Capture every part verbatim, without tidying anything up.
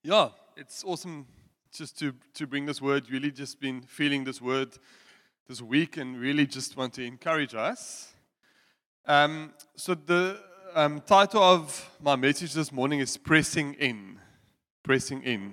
Yeah, it's awesome just to, to bring this word. Really just been feeling this word this week and really just want to encourage us. Um, so the um, title of my message this morning is Pressing In. Pressing In.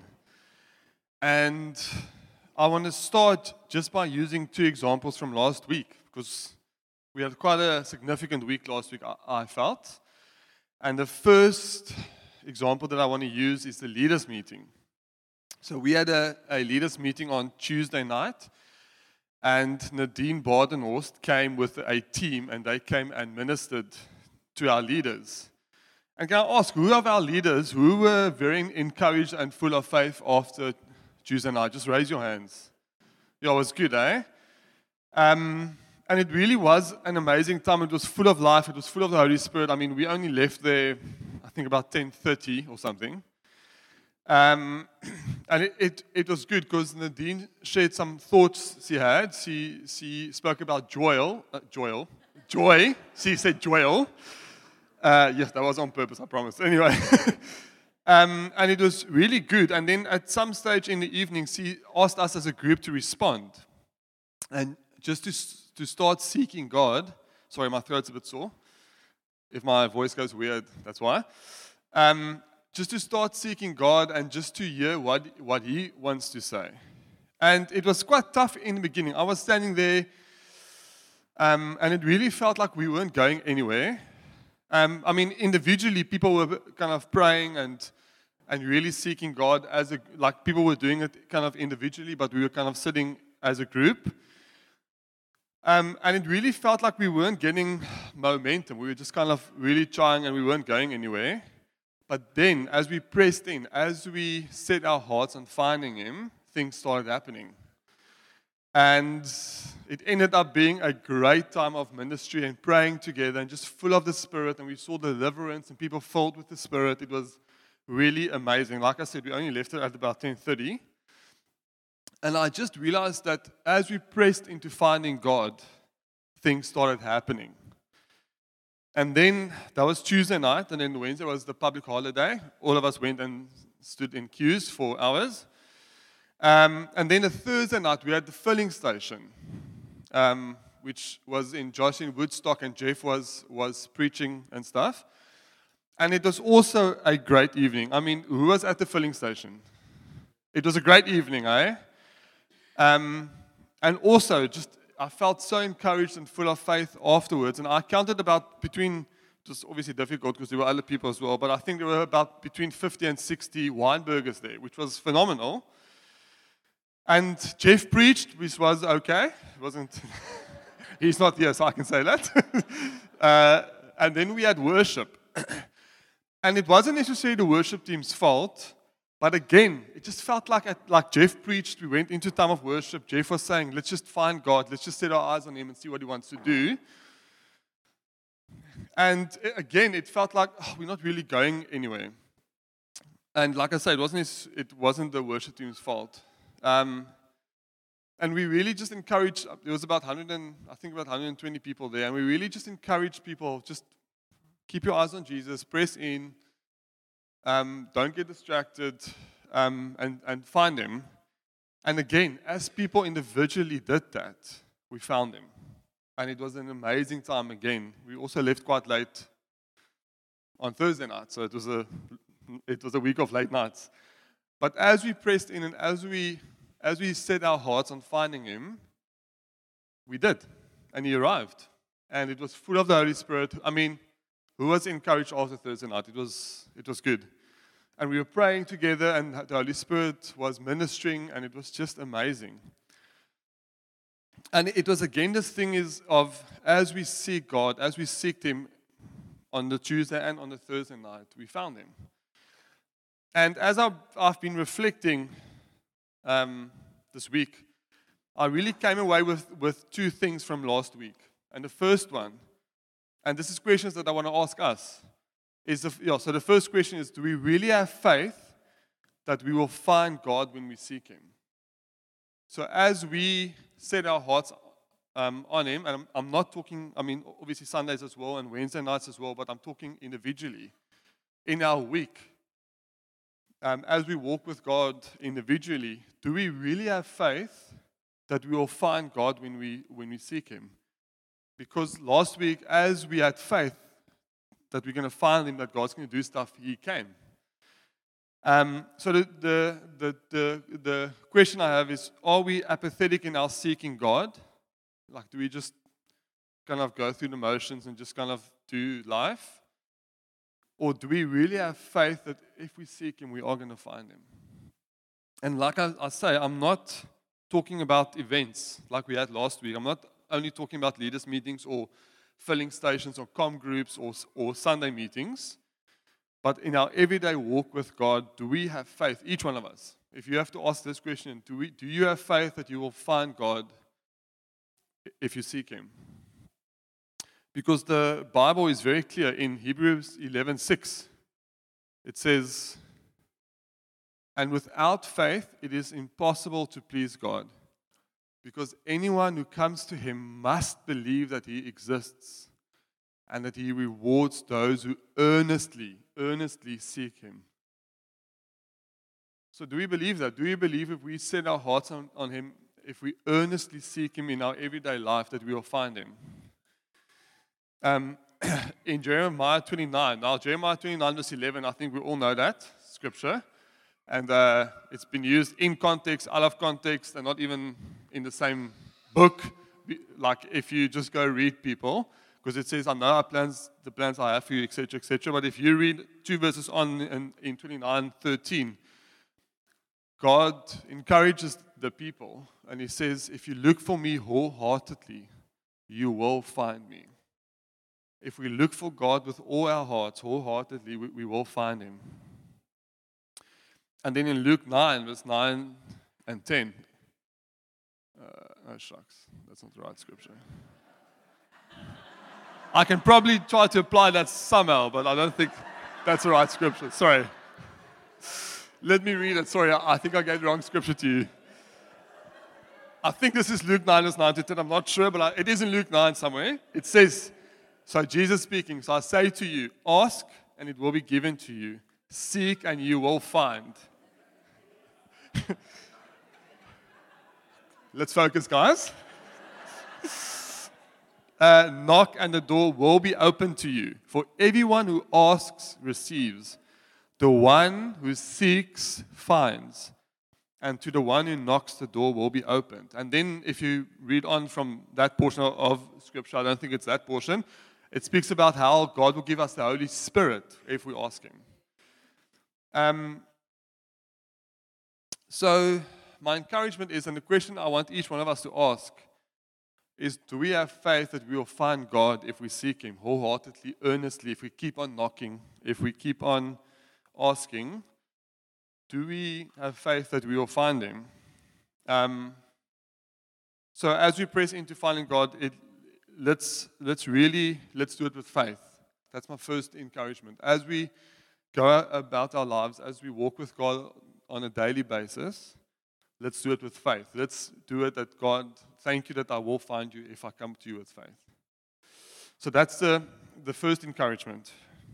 And I want to start just by using two examples from last week because we had quite a significant week last week, I, I felt. And the first example that I want to use is the leaders meeting. So we had a, a leaders meeting on Tuesday night, and Nadine Badenhorst came with a team, and they came and ministered to our leaders. And can I ask, who of our leaders who were very encouraged and full of faith after Tuesday night? Just raise your hands. Yeah, it was good, eh? Um, and it really was an amazing time. It was full of life. It was full of the Holy Spirit. I mean, we only left there, I think, about ten thirty or something. Um, and it, it, it was good because Nadine shared some thoughts she had. She, she spoke about Joel. Uh, Joel. Joy. She said Joel. Uh, yes, that was on purpose, I promise. Anyway. um, and it was really good. And then at some stage in the evening, she asked us as a group to respond. And just to to start seeking God. Sorry, my throat's a bit sore. If my voice goes weird, that's why. Um, just to start seeking God and just to hear what, what He wants to say. And it was quite tough in the beginning. I was standing there, um, and it really felt like we weren't going anywhere. Um, I mean, individually, people were kind of praying and and really seeking God as a, like people were doing it kind of individually, but we were kind of sitting as a group. Um, and it really felt like we weren't getting momentum. We were just kind of really trying and we weren't going anywhere. But then, as we pressed in, as we set our hearts on finding Him, things started happening. And it ended up being a great time of ministry and praying together and just full of the Spirit. And we saw deliverance and people filled with the Spirit. It was really amazing. Like I said, we only left it at about ten thirty. And I just realized that as we pressed into finding God, things started happening. And then that was Tuesday night, and then Wednesday was the public holiday. All of us went and stood in queues for hours. Um, and then the Thursday night, we had the filling station, um, which was in Josh in Woodstock, and Jeff was, was preaching and stuff. And it was also a great evening. I mean, who was at the filling station? It was a great evening, eh? Um, and also, just I felt so encouraged and full of faith afterwards. And I counted about between, it was obviously difficult because there were other people as well, but I think there were about between fifty and sixty wine burgers there, which was phenomenal. And Jeff preached, which was okay. It wasn't, he's not here, so I can say that. uh, and then we had worship. And it wasn't necessarily the worship team's fault. But again, it just felt like like Jeff preached. We went into time of worship. Jeff was saying, let's just find God. Let's just set our eyes on Him and see what He wants to do. And again, it felt like oh, we're not really going anywhere. And like I said, it wasn't, it wasn't the worship team's fault. Um, and we really just encouraged, there was about one hundred and, I think about one hundred twenty people there. And we really just encouraged people, just keep your eyes on Jesus, press in. Um, don't get distracted, um, and, and find Him. And again, as people individually did that, we found Him. And it was an amazing time again. We also left quite late on Thursday night, so it was a it was a week of late nights. But as we pressed in and as we as we set our hearts on finding Him, we did. And He arrived. And it was full of the Holy Spirit. I mean, who was encouraged after Thursday night? It was it was good. And we were praying together, and the Holy Spirit was ministering, and it was just amazing. And it was again this thing is of, as we seek God, as we seeked Him on the Tuesday and on the Thursday night, we found Him. And as I've, I've been reflecting um, this week, I really came away with, with two things from last week. And the first one, and this is questions that I want to ask us. Is the, yeah, so the first question is, do we really have faith that we will find God when we seek Him? So as we set our hearts um, on Him, and I'm, I'm not talking, I mean, obviously Sundays as well and Wednesday nights as well, but I'm talking individually in our week. um, as we walk with God individually, do we really have faith that we will find God when we when we seek Him? Because last week, as we had faith that we're going to find Him, that God's going to do stuff, He came. Um, so the, the the the the question I have is: are we apathetic in our seeking God? Like, do we just kind of go through the motions and just kind of do life? Or do we really have faith that if we seek Him, we are going to find Him? And like I, I say, I'm not talking about events like we had last week. I'm not only talking about leaders' meetings or filling stations or comm groups or, or Sunday meetings. But in our everyday walk with God, do we have faith? Each one of us. If you have to ask this question, do we? Do you have faith that you will find God if you seek Him? Because the Bible is very clear in Hebrews eleven six. It says, "And without faith it is impossible to please God, because anyone who comes to Him must believe that He exists and that He rewards those who earnestly, earnestly seek Him." So do we believe that? Do we believe if we set our hearts on, on Him, if we earnestly seek Him in our everyday life, that we will find Him? Um, in Jeremiah twenty-nine, now Jeremiah twenty-nine verse eleven, I think we all know that scripture. And uh, it's been used in context, out of context, and not even in the same book. Like if you just go read people, because it says, "I know our plans, the plans I have for you, et cetera, et cetera" But if you read two verses on in, in twenty-nine thirteen, God encourages the people, and He says, "If you look for me wholeheartedly, you will find me." If we look for God with all our hearts, wholeheartedly, we, we will find Him. And then in Luke nine, verse nine and ten, uh, oh shucks, that's not the right scripture. I can probably try to apply that somehow, but I don't think that's the right scripture. Sorry. Let me read it. Sorry, I think I gave the wrong scripture to you. I think this is Luke nine, verse nine to ten. I'm not sure, but I, it is in Luke nine somewhere. It says, so Jesus speaking, "So I say to you, ask and it will be given to you. Seek and you will find." Let's focus, guys. Uh, knock and the door will be opened to you. For everyone who asks receives. The one who seeks finds. And to the one who knocks, the door will be opened. And then if you read on from that portion of, of Scripture, I don't think it's that portion, it speaks about how God will give us the Holy Spirit if we ask Him. Um, so my encouragement is, and the question I want each one of us to ask is, do we have faith that we will find God if we seek Him wholeheartedly, earnestly, if we keep on knocking, if we keep on asking? Do we have faith that we will find Him? Um, so as we press into finding God, it, let's let's really let's do it with faith. That's my first encouragement. As we go about our lives, as we walk with God on a daily basis, let's do it with faith. Let's do it that God, thank you that I will find you if I come to you with faith. So that's the, the first encouragement.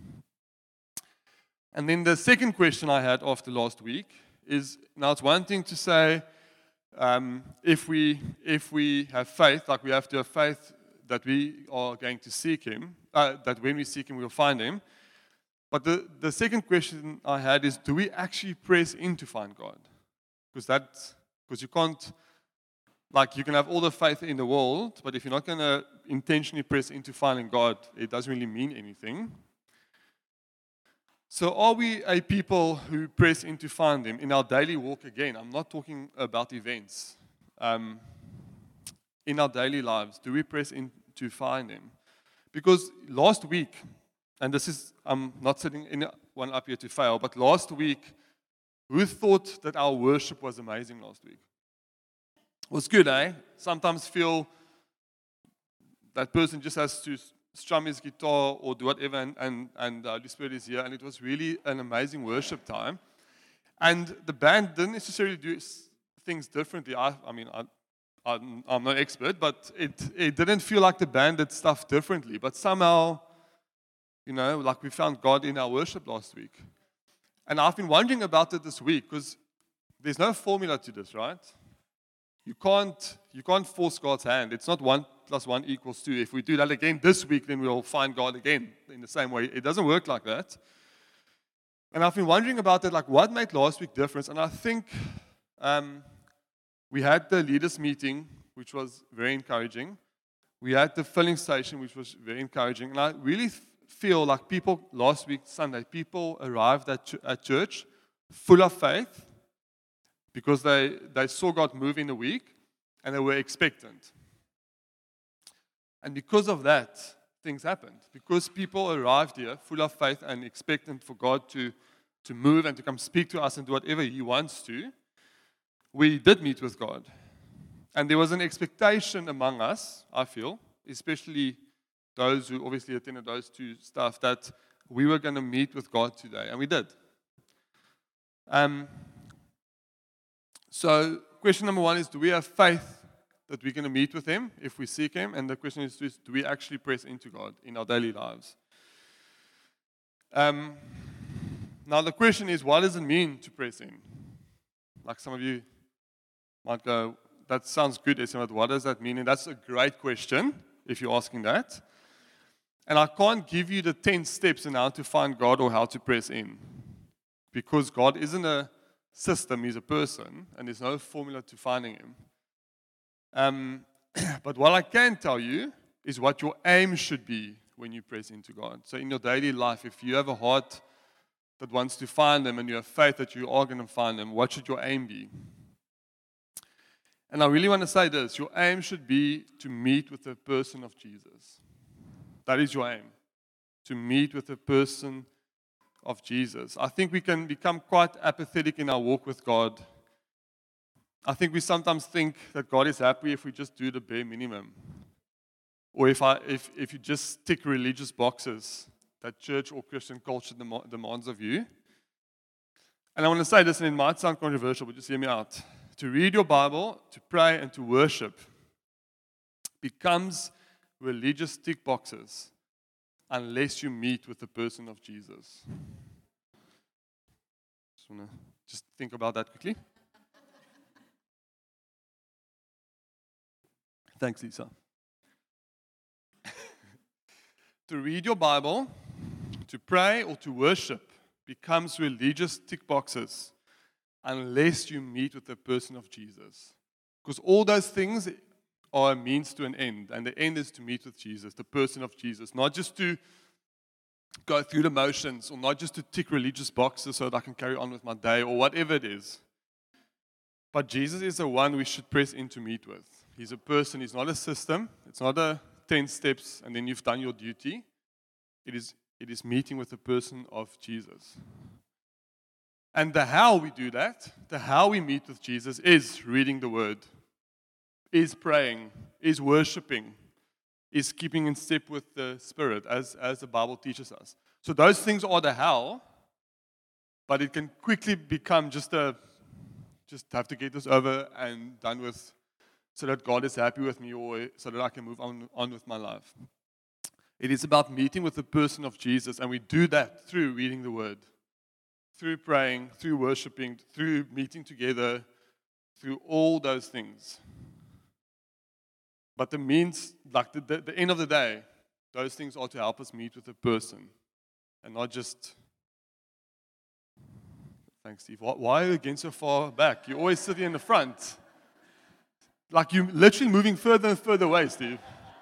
And then the second question I had after last week is, now it's one thing to say, um, if we if we have faith, like we have to have faith that we are going to seek Him, uh, that when we seek Him, we'll find Him. But the, the second question I had is, do we actually press in to find God? Because that, because you can't, like you can have all the faith in the world, but if you're not going to intentionally press into finding God, it doesn't really mean anything. So are we a people who press in to find Him in our daily walk again? I'm not talking about events. Um, in our daily lives, do we press in to find Him? Because last week, and this is, I'm not sitting anyone up here to fail, but last week, who thought that our worship was amazing last week? It was good, eh? Sometimes feel that person just has to strum his guitar or do whatever, and, and, and the Holy Spirit is here, and it was really an amazing worship time. And the band didn't necessarily do things differently. I, I mean, I, I'm, I'm no expert, but it, it didn't feel like the band did stuff differently. But somehow, you know, like we found God in our worship last week. And I've been wondering about it this week because there's no formula to this, right? You can't, you can't force God's hand. It's not one plus one equals two. If we do that again this week, then we'll find God again in the same way. It doesn't work like that. And I've been wondering about it, like what made last week difference? And I think um, we had the leaders meeting, which was very encouraging. We had the filling station, which was very encouraging. And I really f- feel like people, last week, Sunday, people arrived at, ch- at church full of faith because they, they saw God move in the week and they were expectant. And because of that, things happened. Because people arrived here full of faith and expectant for God to, to move and to come speak to us and do whatever He wants to, we did meet with God. And there was an expectation among us, I feel, especially those who obviously attended those two stuff, that we were going to meet with God today. And we did. Um, so question number one is, do we have faith that we're going to meet with Him if we seek Him? And the question is, do we actually press into God in our daily lives? Um, now the question is, what does it mean to press in? Like some of you might go, that sounds good, Esma, but what does that mean? And that's a great question, if you're asking that. And I can't give you the ten steps on how to find God or how to press in. Because God isn't a system, He's a person, and there's no formula to finding Him. Um, but what I can tell you is what your aim should be when you press into God. So in your daily life, if you have a heart that wants to find Him and you have faith that you are going to find Him, what should your aim be? And I really want to say this, your aim should be to meet with the person of Jesus. That is your aim, to meet with the person of Jesus. I think we can become quite apathetic in our walk with God. I think we sometimes think that God is happy if we just do the bare minimum. Or if I, if, if you just tick religious boxes that church or Christian culture dem- demands of you. And I want to say this, and it might sound controversial, but just hear me out. To read your Bible, to pray, and to worship becomes religious tick boxes unless you meet with the person of Jesus. Just want to just think about that quickly. Thanks, Lisa. To read your Bible, to pray, or to worship becomes religious tick boxes unless you meet with the person of Jesus. Because all those things are a means to an end, and the end is to meet with Jesus, the person of Jesus, not just to go through the motions, or not just to tick religious boxes so that I can carry on with my day, or whatever it is. But Jesus is the one we should press in to meet with. He's a person, He's not a system, it's not a ten steps and then you've done your duty. It is, it is meeting with the person of Jesus. And the how we do that, the how we meet with Jesus is reading the Word, is praying, is worshiping, is keeping in step with the Spirit, as, as the Bible teaches us. So those things are the how, but it can quickly become just a, just have to get this over and done with so that God is happy with me or so that I can move on, on with my life. It is about meeting with the person of Jesus, and we do that through reading the Word, through praying, through worshiping, through meeting together, through all those things. But the means, like the, the, the end of the day, those things are to help us meet with the person and not just. Thanks, Steve. Why, why are you again so far back? You're always sitting in the front. Like you're literally moving further and further away, Steve.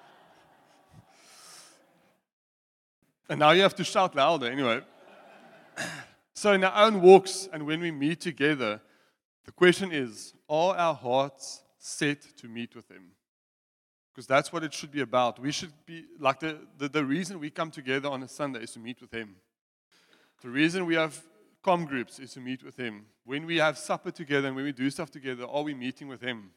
And now you have to shout louder anyway. So in our own walks and when we meet together, the question is, are our hearts set to meet with Him? Because that's what it should be about. We should be, like the, the, the reason we come together on a Sunday is to meet with Him. The reason we have comm groups is to meet with Him. When we have supper together and when we do stuff together, are we meeting with Him?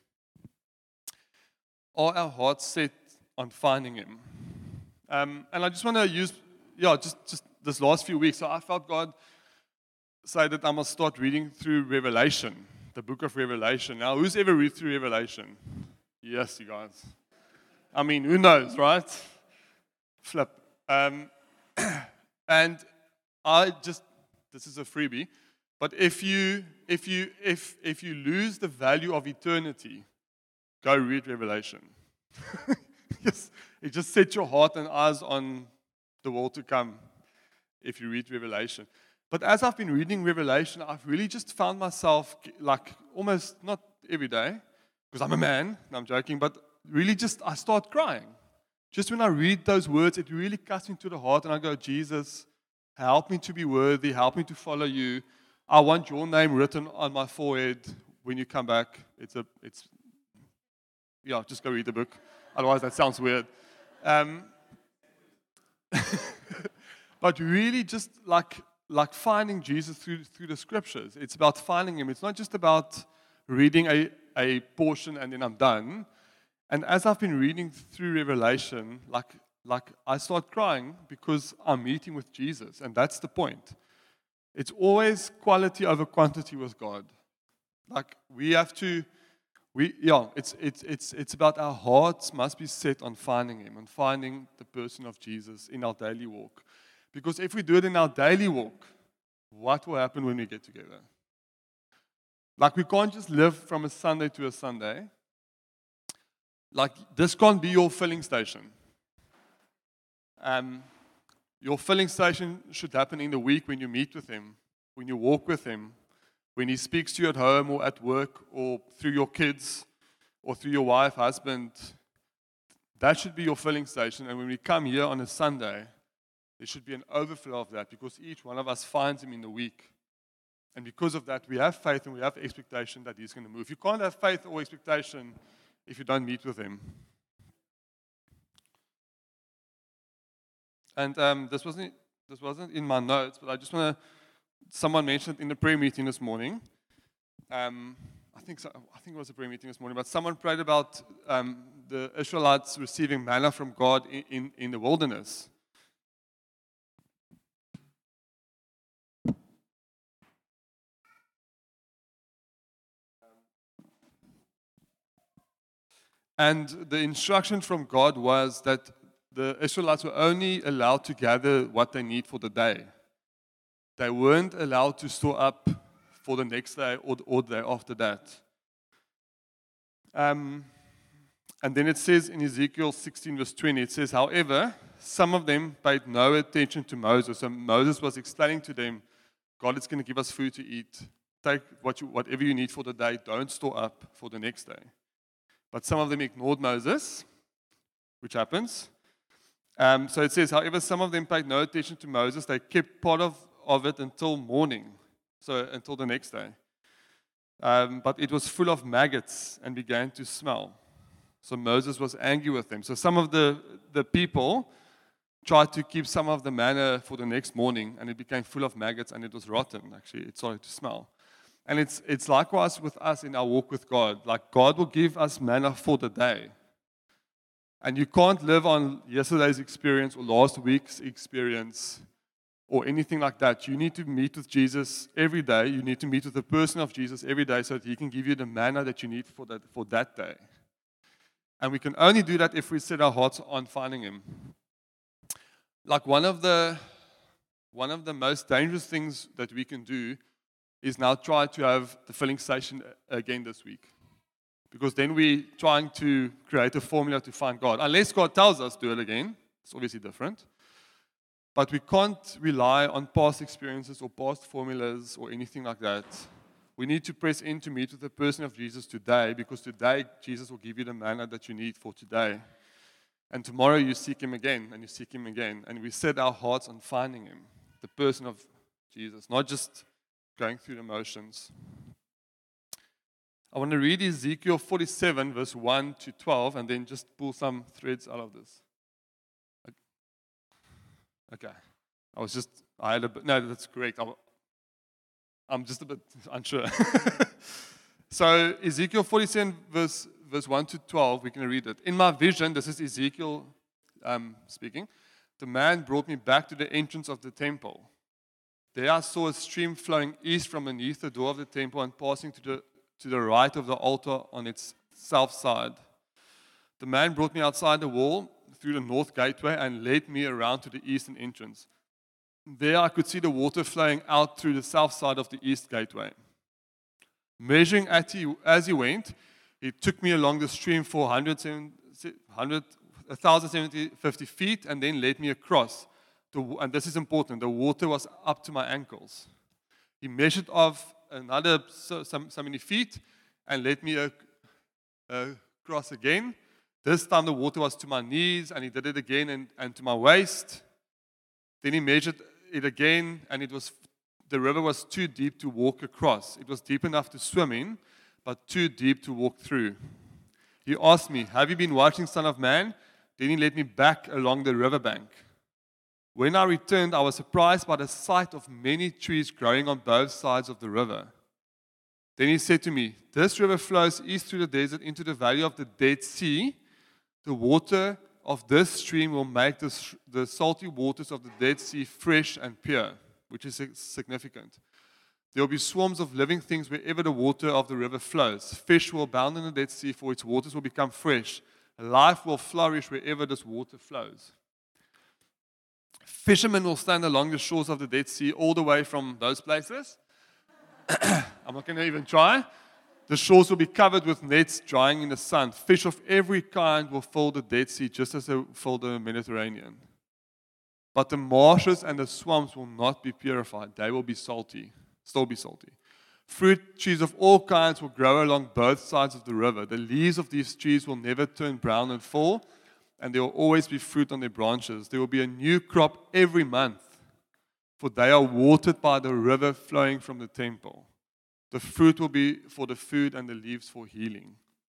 Are our hearts set on finding Him? Um, and I just want to use, yeah, just, just this last few weeks, so I felt God say that I must start reading through Revelation, the book of Revelation. Now, who's ever read through Revelation? Yes, you guys. I mean, who knows, right? Flip. Um, and I just this is a freebie. But if you if you if if you lose the value of eternity, go read Revelation. Yes, it just sets your heart and eyes on the world to come if you read Revelation. But as I've been reading Revelation, I've really just found myself like almost not every day, because I'm a man, and I'm joking, but really just I start crying. Just when I read those words, it really cuts me to the heart, and I go, Jesus, help me to be worthy, help me to follow you. I want your name written on my forehead when you come back. It's a, it's, yeah, just go read the book. Otherwise, that sounds weird. Um, but really, just like like finding Jesus through through the scriptures. It's about finding Him. It's not just about reading a a portion and then I'm done. And as I've been reading through Revelation, like like I start crying because I'm meeting with Jesus, and that's the point. It's always quality over quantity with God. Like we have to. We, yeah, it's, it's, it's, it's about our hearts must be set on finding Him and finding the person of Jesus in our daily walk. Because if we do it in our daily walk, what will happen when we get together? Like we can't just live from a Sunday to a Sunday. Like this can't be your filling station. Um, your filling station should happen in the week when you meet with Him, when you walk with Him, when He speaks to you at home or at work or through your kids or through your wife, husband. That should be your filling station. And when we come here on a Sunday, there should be an overflow of that because each one of us finds Him in the week. And because of that, we have faith and we have expectation that He's going to move. You can't have faith or expectation if you don't meet with Him. And um, this wasn't this wasn't in my notes, but I just want to. Someone mentioned in the prayer meeting this morning. Um, I think so, I think it was a prayer meeting this morning, but someone prayed about um, the Israelites receiving manna from God in, in, in the wilderness. And the instruction from God was that the Israelites were only allowed to gather what they need for the day. They weren't allowed to store up for the next day or the, or the day after that. Um, and then it says in Ezekiel sixteen verse twenty, it says, however, some of them paid no attention to Moses. So Moses was explaining to them, God is going to give us food to eat. Take what you, whatever you need for the day. Don't store up for the next day. But some of them ignored Moses, which happens. Um, so it says, however, some of them paid no attention to Moses. They kept part of of it until morning, so until the next day. Um, but it was full of maggots and began to smell. So Moses was angry with them. So some of the, the people tried to keep some of the manna for the next morning, and it became full of maggots, and it was rotten, actually. It started to smell. And it's, it's likewise with us in our walk with God. Like God will give us manna for the day. And you can't live on yesterday's experience or last week's experience or anything like that. You need to meet with Jesus every day. You need to meet with the person of Jesus every day so that He can give you the manna that you need for that, for that day. And we can only do that if we set our hearts on finding Him. Like one of the one of the most dangerous things that we can do is now try to have the filling station again this week. Because then we're trying to create a formula to find God. Unless God tells us to do it again, it's obviously different. But we can't rely on past experiences or past formulas or anything like that. We need to press in to meet with the person of Jesus today, because today Jesus will give you the manna that you need for today. And tomorrow you seek Him again, and you seek Him again. And we set our hearts on finding Him, the person of Jesus, not just going through the motions. I want to read Ezekiel forty-seven, verse one to twelve, and then just pull some threads out of this. Okay, I was just, I had a bit, no, that's correct. I'm, I'm just a bit unsure. So Ezekiel forty-seven, verse, verse one to twelve, we can read it. In my vision, this is Ezekiel um, speaking, the man brought me back to the entrance of the temple. There I saw a stream flowing east from beneath the door of the temple and passing to the, to the right of the altar on its south side. The man brought me outside the wall through the north gateway and led me around to the eastern entrance. there I could see the water flowing out through the south side of the east gateway. Measuring at he, as he went, he took me along the stream for one hundred, one thousand seven hundred fifty feet and then led me across. To, and this is important, the water was up to my ankles. He measured off another so, some, so many feet and led me ac- across again. This time the water was to my knees, and he did it again and, and to my waist. Then he measured it again, and it was the river was too deep to walk across. It was deep enough to swim in, but too deep to walk through. He asked me, "Have you been watching Son of Man?" Then he led me back along the riverbank. When I returned, I was surprised by the sight of many trees growing on both sides of the river. Then he said to me, "This river flows east through the desert into the valley of the Dead Sea. The water of this stream will make the, the salty waters of the Dead Sea fresh and pure," which is significant. "There will be swarms of living things wherever the water of the river flows. Fish will abound in the Dead Sea, for its waters will become fresh. Life will flourish wherever this water flows. Fishermen will stand along the shores of the Dead Sea all the way from those places." I'm not going to even try. "The shores will be covered with nets drying in the sun. Fish of every kind will fill the Dead Sea just as they fill the Mediterranean. But the marshes and the swamps will not be purified. They will be salty, still be salty. Fruit trees of all kinds will grow along both sides of the river. The leaves of these trees will never turn brown and fall, and there will always be fruit on their branches. There will be a new crop every month, for they are watered by the river flowing from the temple. The fruit will be for the food and the leaves for healing."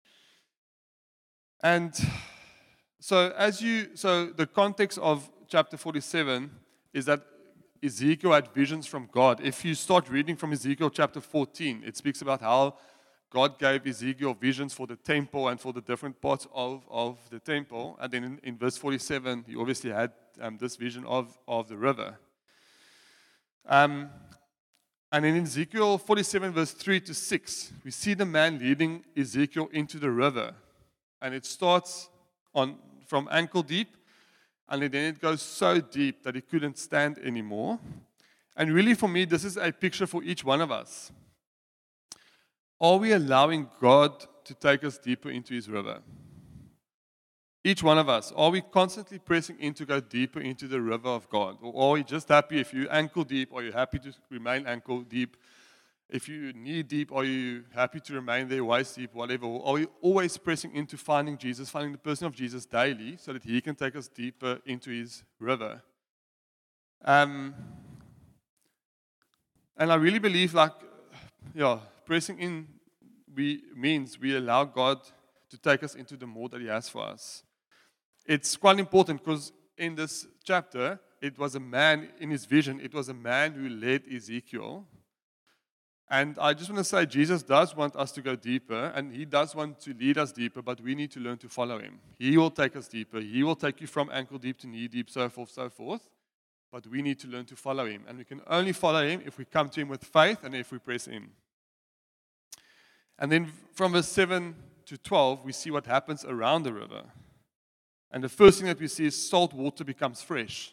And so as you so the context of chapter forty-seven is that Ezekiel had visions from God. If you start reading from Ezekiel chapter fourteen, it speaks about how God gave Ezekiel visions for the temple and for the different parts of, of the temple. And then in, in verse forty-seven, he obviously had um, this vision of, of the river. Um, and in Ezekiel forty-seven, verse three to six, we see the man leading Ezekiel into the river. And it starts on from ankle deep, and then it goes so deep that he couldn't stand anymore. And really, for me, this is a picture for each one of us. Are we allowing God to take us deeper into His river? Each one of us, are we constantly pressing in to go deeper into the river of God? Or are we just happy if you're ankle deep? Are you happy to remain ankle deep? If you're knee deep, are you happy to remain there, waist deep, whatever? Or are we always pressing into finding Jesus, finding the person of Jesus daily so that He can take us deeper into His river? Um, and I really believe, like, yeah, pressing in we means we allow God to take us into the more that He has for us. It's quite important because in this chapter, it was a man, in his vision, it was a man who led Ezekiel. And I just want to say, Jesus does want us to go deeper, and He does want to lead us deeper, but we need to learn to follow Him. He will take us deeper. He will take you from ankle deep to knee deep, so forth, so forth. But we need to learn to follow Him. And we can only follow Him if we come to Him with faith and if we press in. And then from verse seven to twelve, we see what happens around the river. And the first thing that we see is salt water becomes fresh.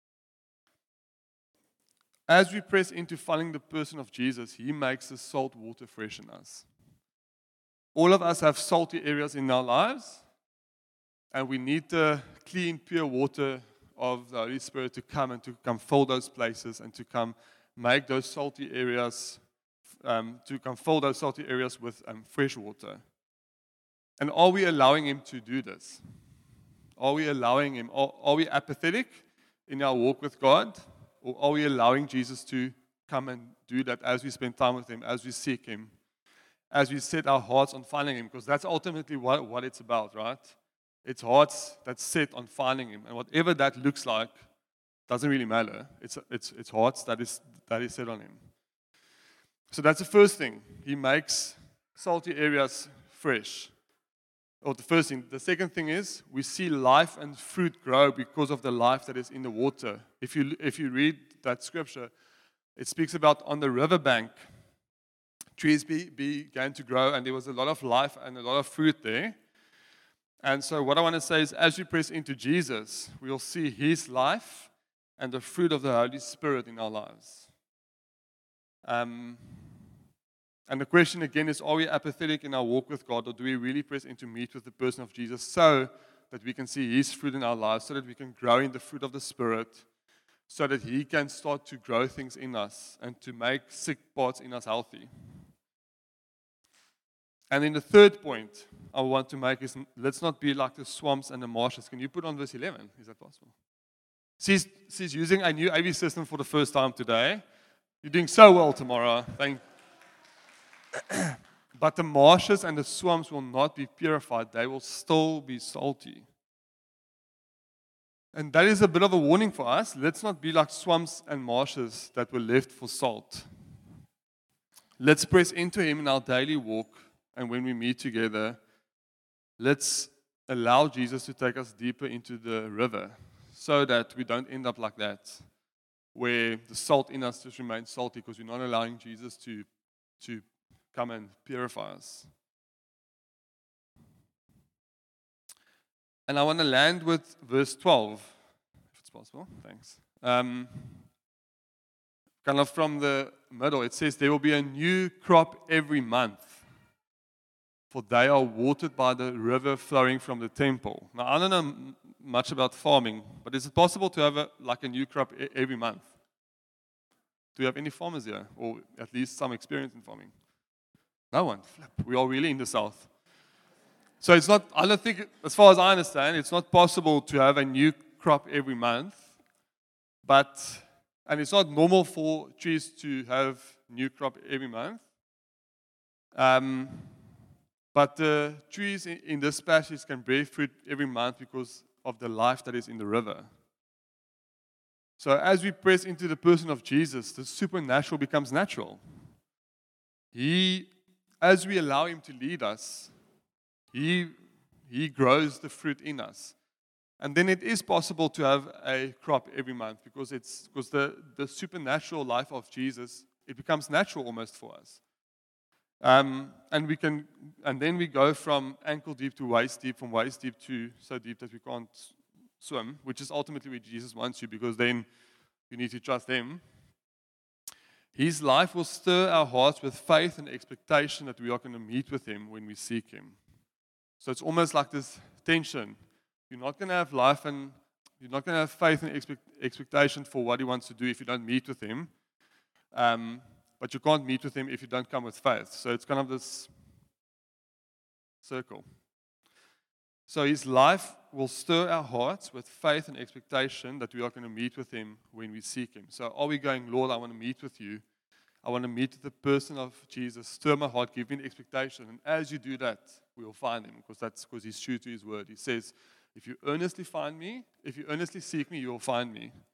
As we press into following the person of Jesus, He makes the salt water fresh in us. All of us have salty areas in our lives, and we need the clean, pure water of the Holy Spirit to come and to come fill those places and to come make those salty areas, um, to come fill those salty areas with um, fresh water. And are we allowing Him to do this? Are we allowing Him? Are, are we apathetic in our walk with God? Or are we allowing Jesus to come and do that as we spend time with Him, as we seek Him, as we set our hearts on finding Him? Because that's ultimately what, what it's about, right? It's hearts that's set on finding Him. And whatever that looks like doesn't really matter. It's, it's, it's hearts that is, that is set on Him. So that's the first thing. He makes salty areas fresh. Or the first thing. The second thing is we see life and fruit grow because of the life that is in the water. If you if you read that scripture, it speaks about on the riverbank, trees be, began to grow, and there was a lot of life and a lot of fruit there. And so what I want to say is as we press into Jesus, we'll see His life and the fruit of the Holy Spirit in our lives. Um, and the question again is, are we apathetic in our walk with God, or do we really press into meet with the person of Jesus so that we can see His fruit in our lives, so that we can grow in the fruit of the Spirit, so that He can start to grow things in us and to make sick parts in us healthy? And then the third point I want to make is, let's not be like the swamps and the marshes. Can you put on verse eleven? Is that possible? She's, she's using a new A V system for the first time today. You're doing so well tomorrow. Thank But the marshes and the swamps will not be purified. They will still be salty. And that is a bit of a warning for us. Let's not be like swamps and marshes that were left for salt. Let's press into Him in our daily walk. And when we meet together, let's allow Jesus to take us deeper into the river so that we don't end up like that, where the salt in us just remains salty because we're not allowing Jesus to, to come and purify us. And I want to land with verse twelve, if it's possible. Thanks. Um, kind of from the middle, it says, there will be a new crop every month, for they are watered by the river flowing from the temple. Now, I don't know m- much about farming, but is it possible to have a, like a new crop e- every month? Do you have any farmers here, or at least some experience in farming? No one. Flip. We are really in the south. So it's not, I don't think, as far as I understand, it's not possible to have a new crop every month, but, and it's not normal for trees to have new crop every month. Um, But the trees in this passage can bear fruit every month because of the life that is in the river. So as we press into the person of Jesus, the supernatural becomes natural. He, as we allow Him to lead us, He, He grows the fruit in us. And then it is possible to have a crop every month because it's because the, the supernatural life of Jesus, it becomes natural almost for us. Um, and we can, and then we go from ankle deep to waist deep, from waist deep to so deep that we can't swim, which is ultimately where Jesus wants you, because then you need to trust Him. His life will stir our hearts with faith and expectation that we are going to meet with Him when we seek Him. So it's almost like this tension. You're not going to have life and you're not going to have faith and expect, expectation for what He wants to do if you don't meet with Him. Um, But you can't meet with Him if you don't come with faith. So it's kind of this circle. So His life will stir our hearts with faith and expectation that we are going to meet with Him when we seek Him. So are we going, Lord, I want to meet with you. I want to meet with the person of Jesus. Stir my heart, give me an expectation. And as you do that, we will find Him, because that's because He's true to His word. He says, if you earnestly find me, if you earnestly seek me, you will find me.